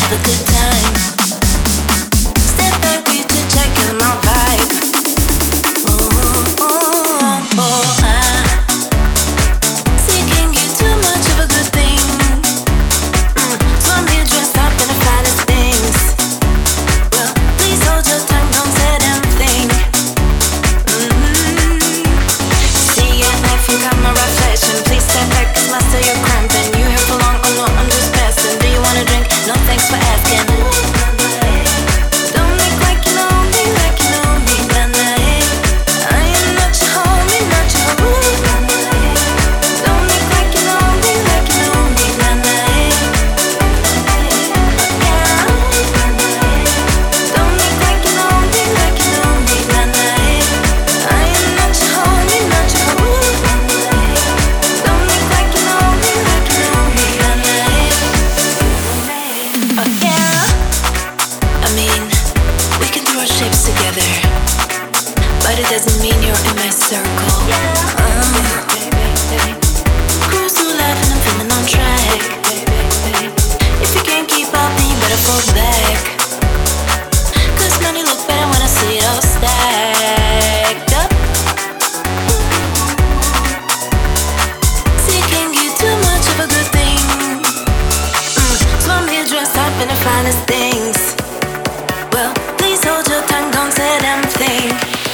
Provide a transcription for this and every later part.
have a good time. Step back, we to check in my vibe. Seeking you too much of a good thing. So I'm here dressed up in the finest things. Well, please hold your tongue, don't say damn thing. See your knife from camera flashing. Please step back, cause master you're cramping. You here for long, oh no, I'm just passing. Do you wanna drink? No thanks for asking. Don't act like you know me, like you know me, nah nah. I am not your homie, not your homie. Don't act like you know me, like you know me, nah nah. Yeah. Don't act like you know me, like you know me, nah nah. I am not your homie, not your homie. Don't act like you know me, like you know me, nah nah. Yeah. I mean, we can throw our shapes together, but it doesn't mean you're in my circle. Cruise through life and I'm feeling on track. If you can't keep up, then you better fall back. Cause money look better when I see it all stacked up. Seeking you too much of a good thing. So I'm here dressed up in the finest things. Well, please hold your tongue, don't say a damn thing.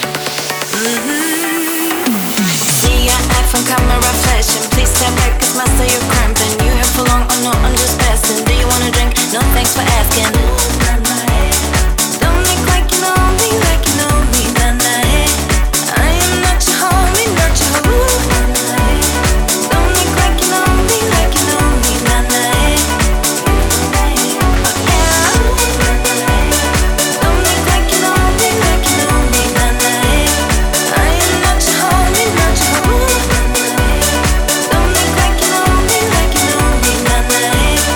See your eye from camera flashing. Please step back, cause master you're cramping. You here for long, oh no, I'm just passing. Do you wanna drink? No thanks for asking. Don't act like you know me, like you know me, nah nah. I am not your homie, not your homie. Don't act like you know me, like you know me, nah nah. Yeah. Don't act like you know me, like you know me, nah nah. I am not your homie, not your homie. Don't act like you know me, like you know me, nah nah.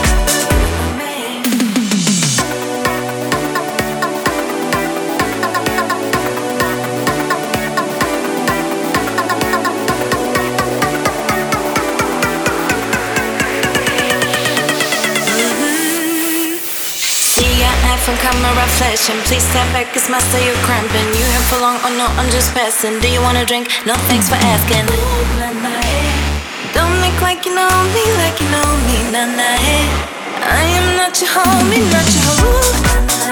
See your eye from camera flashing. Please step back, cause master you're cramping. You here for long, oh no, I'm just passing. Do you wanna drink? No thanks for asking. Don't act like you know me, like you know me, nah nah. I am not your homie, not your homie.